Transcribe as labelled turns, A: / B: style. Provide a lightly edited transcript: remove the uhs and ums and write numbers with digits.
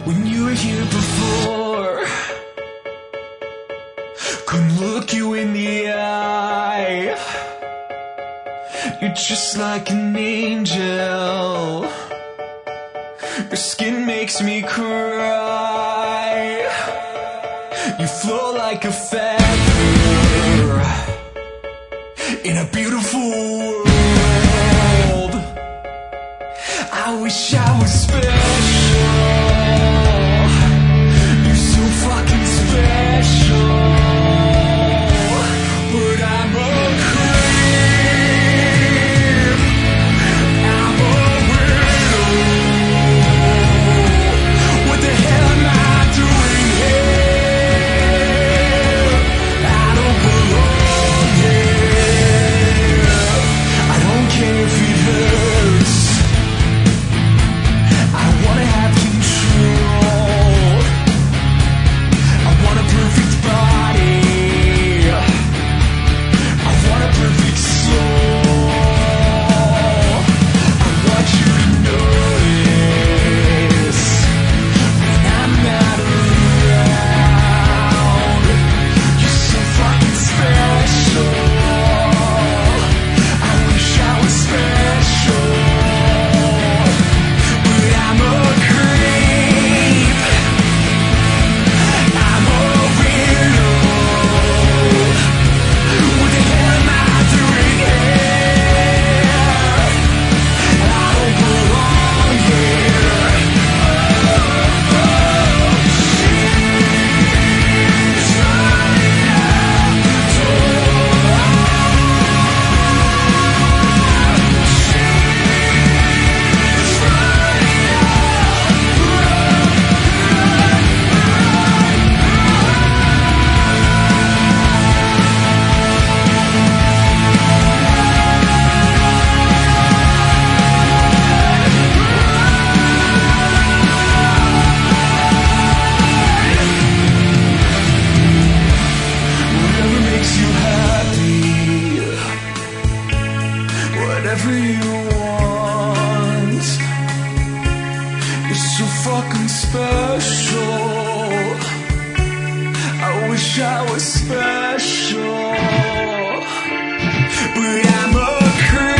A: when you were here before. Couldn't look you in the eye. You're just like an angel. Your skin makes me cry. You flow like a feather in a beautiful world. I wish I was special. You're so fucking special. But I'm a creep. I'm a weirdo. What the hell am I doing here? I don't belong here. I don't care if it hurts. I wanna have control. I want a perfect body. I want a perfect soul. I want you to notice when I'm not around. You're so fucking special. I wish I was special. But I'm a creep. I'm a weirdo. What the hell am I doing here? I don't belong here. She's running out the door. She's running whatever makes you happy, whatever you want. You're so fucking special. I wish I was special, but I'm a creep.